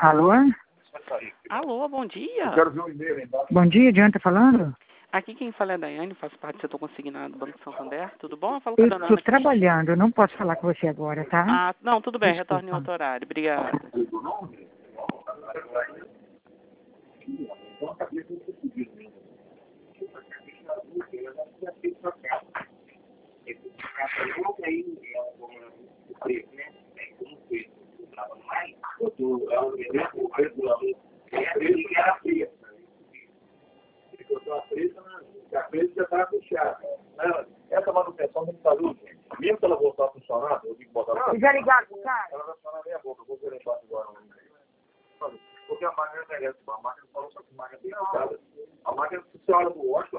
Alô? Alô, bom dia. Bom dia, de onde tá falando? Aqui quem fala é a Daiane, faço parte do setor consignado do Banco Santander. Tudo bom? Eu falo com a Eu dona estou Ana aqui. trabalhando, eu não posso falar com você agora, tá? Ah, não, tudo bem, Desculpa. retorne em outro horário. Obrigada. Essa manutenção tem que fazer urgente. Mesmo que ela voltar a funcionar, eu digo botar ela. Já ligaram pro cara? Ela vai funcionar meia boca, eu vou querer fazer agora. Porque a máquina merece, a máquina falou só que a máquina tem nada. A máquina, se você olha no watch,